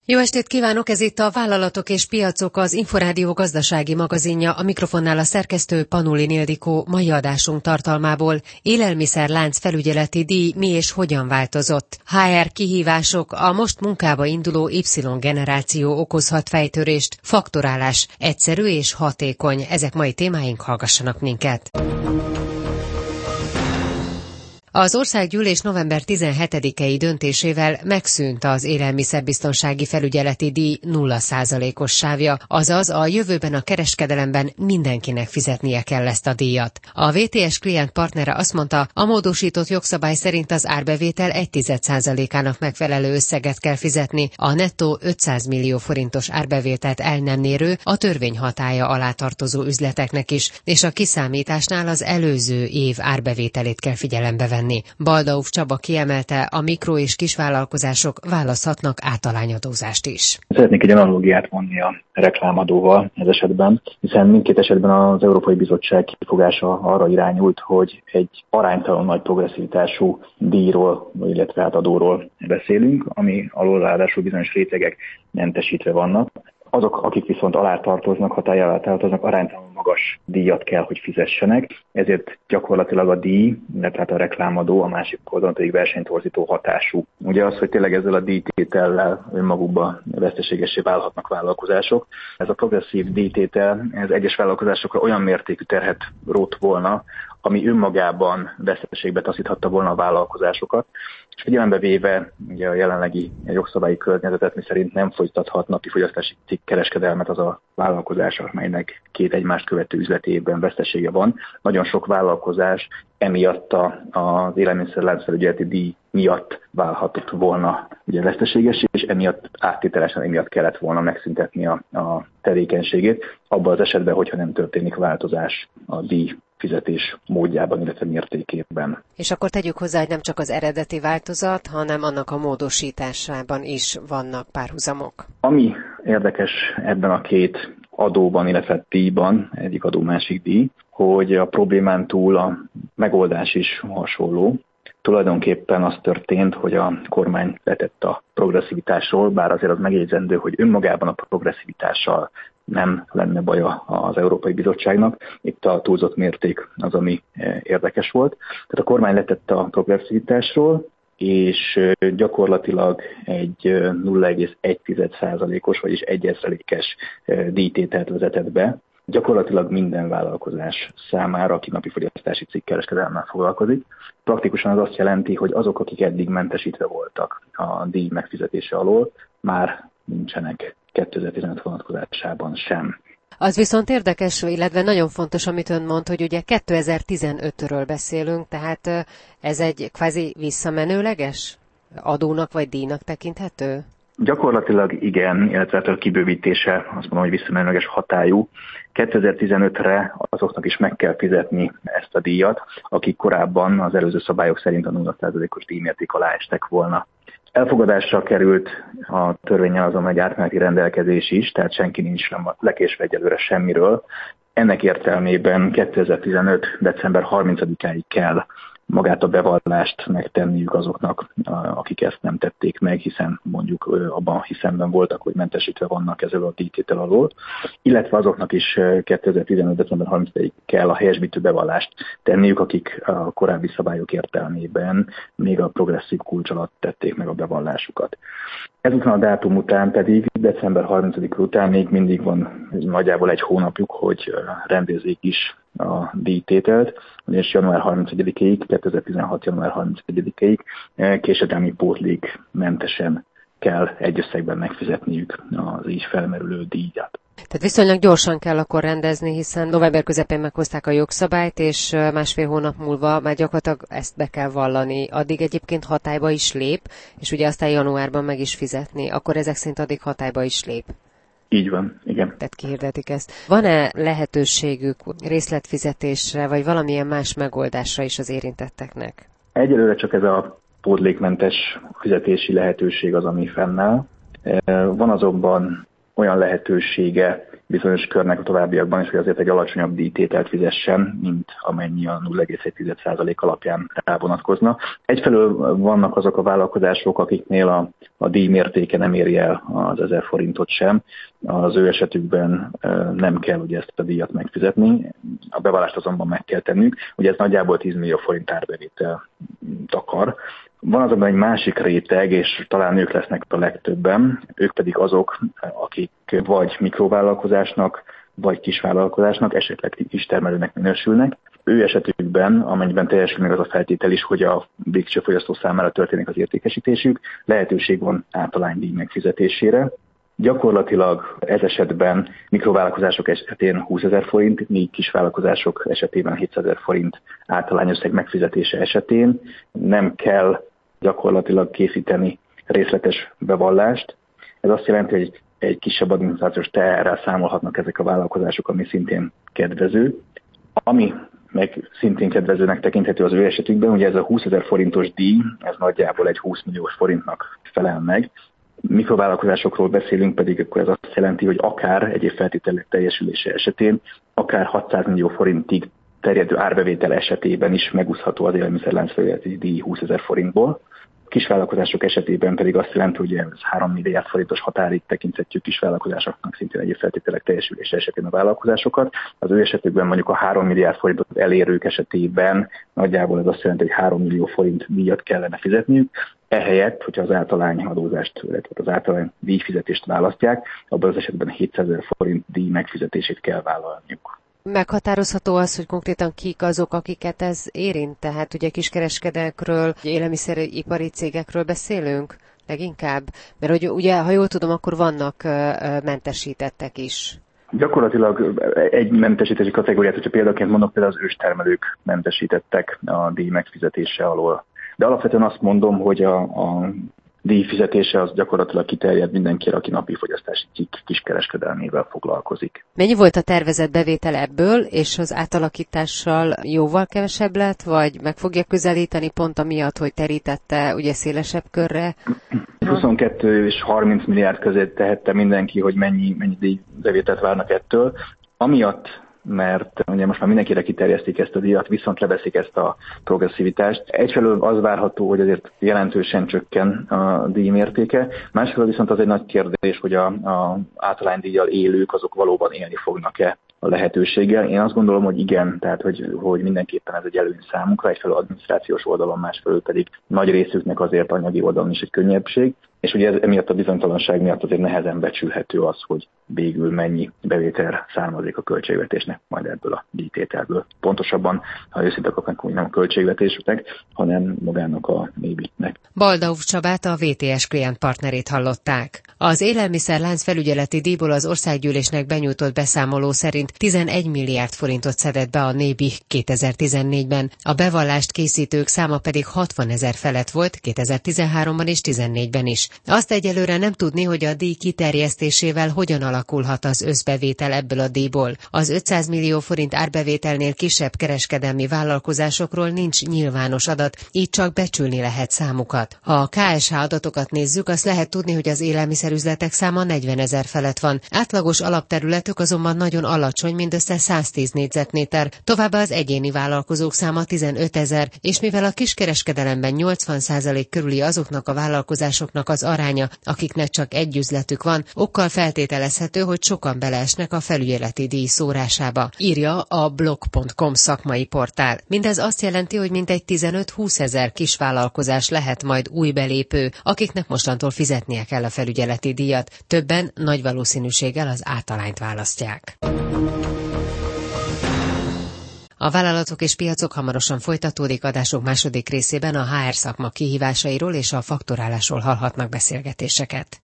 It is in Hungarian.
Jó estét kívánok, ez itt a Vállalatok és Piacok, az Inforádió gazdasági magazinja, a mikrofonnál a szerkesztő Panulin Ildikó. Mai adásunk tartalmából: élelmiszerlánc felügyeleti díj mi és hogyan változott, HR kihívások, a most munkába induló Y-generáció okozhat fejtörést, faktorálás, egyszerű és hatékony. Ezek mai témáink, hallgassanak minket! Az Országgyűlés november 17-i döntésével megszűnt az élelmiszerbiztonsági felügyeleti díj 0%-os sávja, azaz a jövőben a kereskedelemben mindenkinek fizetnie kell ezt a díjat. A VTS klient partnere azt mondta, a módosított jogszabály szerint az árbevétel 1,1%-ának megfelelő összeget kell fizetni, a nettó 500 millió forintos árbevételt el nem érő, a törvény hatálya alá tartozó üzleteknek is, és a kiszámításnál az előző év árbevételét kell figyelembe venni. Baldauf Csaba kiemelte, a mikro- és kisvállalkozások választhatnak általányadózást is. Szeretnék egy analógiát vonni a reklámadóval ez esetben, hiszen mindkét esetben az Európai Bizottság kifogása arra irányult, hogy egy aránytalan nagy progresszivitású díjról, illetve adóról beszélünk, ami alól ráadásul bizonyos rétegek mentesítve vannak. Azok, akik viszont alá tartoznak, hatály alá tartoznak, aránytalanul magas díjat kell, hogy fizessenek, ezért gyakorlatilag a díj, illetve a reklámadó a másik oldalon pedig versenytorzító hatású. Ugye az, hogy tényleg ezzel a díjtétellel önmagukba veszteségessé válhatnak vállalkozások. Ez a progresszív díjtétel, ez egyes vállalkozásokra olyan mértékű terhet rótt volna, ami önmagában veszteségbe taszíthatta volna a vállalkozásokat, és figyelembe véve ugye a jelenlegi jogszabályi környezetet, miszerint nem folytathat napi fogyasztási cikkkereskedelmet az a vállalkozás, amelynek két egymást követő üzleti évben vesztesége van. Nagyon sok vállalkozás emiatt az élelmiszerlánc felügyeleti díj miatt válhatott volna ugye veszteséges, és emiatt áttételesen emiatt kellett volna megszüntetni a tevékenységét, abban az esetben, hogyha nem történik változás a díj fizetés módjában, illetve mértékében. És akkor tegyük hozzá, hogy nem csak az eredeti változat, hanem annak a módosításában is vannak párhuzamok. Ami érdekes ebben a két adóban, illetve díjban, egyik adó, másik díj, hogy a problémán túl a megoldás is hasonló. Tulajdonképpen az történt, hogy a kormány letett a progresszivitásról, bár azért az megjegyzendő, hogy önmagában a progresszivitással nem lenne baja az Európai Bizottságnak. Itt a túlzott mérték az, ami érdekes volt. Tehát a kormány letett a progresszivitásról, és gyakorlatilag egy 0,1%-os, vagyis 1/1000-es díjtételt vezetett be. Gyakorlatilag minden vállalkozás számára, aki napi fogyasztási cikkkereskedelemmel foglalkozik. Praktikusan az azt jelenti, hogy azok, akik eddig mentesítve voltak a díj megfizetése alól, már nincsenek 2015 vonatkozásában sem. Az viszont érdekes, illetve nagyon fontos, amit ön mond, hogy ugye 2015-ről beszélünk, tehát ez egy kvázi visszamenőleges adónak vagy díjnak tekinthető? Gyakorlatilag igen, illetve a kibővítése azt mondom, hogy visszamenőleges hatályú. 2015-re azoknak is meg kell fizetni ezt a díjat, akik korábban az előző szabályok szerint a 0%-os díjmérték alá estek volna. Elfogadásra került a törvényen azon egy átmeneti rendelkezés is, tehát senki nincs lekésve egyelőre semmiről. Ennek értelmében 2015. december 30-áig kell magát a bevallást megtenniük azoknak, akik ezt nem tették meg, hiszen mondjuk abban a hiszemben voltak, hogy mentesítve vannak ezzel a díjtétel alól, illetve azoknak is 2015. december 30-ig kell a helyesbítő bevallást tenniük, akik a korábbi szabályok értelmében még a progresszív kulcs alatt tették meg a bevallásukat. Ezután a dátum után pedig, december 30 után még mindig van nagyjából egy hónapjuk, hogy rendezzék is a díjtételt, és január 31-ig, 2016. január 31-ig késedelmi pótlék mentesen kell egy összegben megfizetniük az így felmerülő díjat. Tehát viszonylag gyorsan kell akkor rendezni, hiszen november közepén meghozták a jogszabályt, és másfél hónap múlva már gyakorlatilag ezt be kell vallani. Addig egyébként hatályba is lép, és ugye aztán januárban meg is fizetni. Akkor ezek szerint addig hatályba is lép. Így van, igen. Tehát kihirdetik ezt. Van-e lehetőségük részletfizetésre, vagy valamilyen más megoldásra is az érintetteknek? Egyelőre csak ez a pótlékmentes fizetési lehetőség az, ami fennáll. Van azonban olyan lehetősége bizonyos körnek a továbbiakban is, hogy azért egy alacsonyabb díjtételt fizessen, mint amennyi a 0,1% alapján rávonatkozna. Egyfelől vannak azok a vállalkozások, akiknél a díj mértéke nem éri el az 1000 forintot sem. Az ő esetükben nem kell ugye ezt a díjat megfizetni, a bevallást azonban meg kell tennünk. Ugye ez nagyjából 10 millió forint árbevétel takar. Van azonban egy másik réteg, és talán ők lesznek a legtöbben, ők pedig azok, akik vagy mikrovállalkozásnak, vagy kisvállalkozásnak, esetleg kistermelőnek minősülnek. Ő esetükben, amennyiben teljesül meg az a feltétel is, hogy a végső fogyasztó számára történik az értékesítésük, lehetőség van általánydíj megfizetésére. Gyakorlatilag ez esetben mikrovállalkozások esetén 20 000 forint, míg kisvállalkozások esetében 700 000 forint általányösszeg megfizetése esetén nem kell gyakorlatilag készíteni részletes bevallást. Ez azt jelenti, hogy egy kisebb adminisztrációs teherrel számolhatnak ezek a vállalkozások, ami szintén kedvező. Ami meg szintén kedvezőnek tekinthető az ő esetükben, ugye ez a 20 000 forintos díj, ez nagyjából egy 20 milliós forintnak felel meg. Mikrovállalkozásokról beszélünk, pedig akkor ez azt jelenti, hogy akár egyéb feltételek teljesülése esetén, akár 600 millió forintig terjedő árbevétel esetében is megúszható az élelmiszerláncfelügyeleti díj 20 000 forintból. Kisvállalkozások esetében pedig azt jelenti, hogy ez 3 milliárd forintos határig tekinthetjük kisvállalkozásoknak, szintén egyéb feltételek teljesülése esetén a vállalkozásokat. Az ő esetükben mondjuk a 3 milliárd forintot elérők esetében nagyjából ez azt jelenti, hogy 3 millió forint díjat kellene fizetniük. Ehelyett, hogyha az általányadózást, illetve az általány díjfizetést választják, abban az esetben 700 000 forint díj megfizetését kell vállalniuk. Meghatározható az, hogy konkrétan kik azok, akiket ez érint? Tehát ugye kiskereskedőkről, élelmiszeripari cégekről beszélünk leginkább? Mert hogy ugye, ha jól tudom, akkor vannak mentesítettek is. Gyakorlatilag egy mentesítési kategóriát, hogyha példaként mondok, például az őstermelők mentesítettek a díj megfizetése alól. De alapvetően azt mondom, hogy a díjfizetése az gyakorlatilag kiterjed mindenkire, aki napi fogyasztási cikk kiskereskedelmével foglalkozik. Mennyi volt a tervezett bevétel ebből, és az átalakítással jóval kevesebb lett, vagy meg fogja közelíteni pont amiatt, hogy terítette ugye szélesebb körre? 22 és 30 milliárd közé tehette mindenki, hogy mennyi díjbevételt várnak ettől. Amiatt, mert ugye most már mindenkire kiterjesztik ezt a díjat, viszont leveszik ezt a progresszivitást. Egyfelől az várható, hogy azért jelentősen csökken a díj mértéke, másfelől viszont az egy nagy kérdés, hogy a általánydíjjal élők azok valóban élni fognak-e a lehetőséggel. Én azt gondolom, hogy igen, tehát hogy mindenképpen ez egy előny számunkra, egyfelől adminisztrációs oldalon, másfelől pedig nagy részüknek azért anyagi oldalon is egy könnyebbség. És ugye ez emiatt a bizonytalanság miatt azért nehezen becsülhető az, hogy végül mennyi bevétel származik a költségvetésnek majd ebből a díjtételből. Pontosabban, ha őszinte akarnak, úgy nem a költségvetésnek, hanem magának a NÉBI-nek. Baldauf Csabát, a VTS klientpartnerét hallották. Az élelmiszerlánc felügyeleti díjból az országgyűlésnek benyújtott beszámoló szerint 11 milliárd forintot szedett be a NÉBI 2014-ben. A bevallást készítők száma pedig 60 000 felett volt 2013-ban és 2014-ben is. Azt egyelőre nem tudni, hogy a díj kiterjesztésével hogyan alakulhat az összbevétel ebből a díjból. Az 500 millió forint árbevételnél kisebb kereskedelmi vállalkozásokról nincs nyilvános adat, így csak becsülni lehet számukat. Ha a KSH adatokat nézzük, azt lehet tudni, hogy az élelmiszerüzletek száma 40 000 felett van. Átlagos alapterületük azonban nagyon alacsony, mindössze 110 négyzetméter. Továbbá az egyéni vállalkozók száma 15 000, és mivel a kiskereskedelemben 80% körüli azoknak a vállalkozásoknak az aránya, akiknek csak egy üzletük van, okkal feltételezhető, hogy sokan beleesnek a felügyeleti díj szórásába, írja a blog.com szakmai portál. Mindez azt jelenti, hogy mintegy 15-20 000 kisvállalkozás lehet majd új belépő, akiknek mostantól fizetnie kell a felügyeleti díjat. Többen nagy valószínűséggel az általányt választják. A vállalatok és piacok hamarosan folytatódik, adásunk második részében a HR szakma kihívásairól és a fakturálásról hallhatnak beszélgetéseket.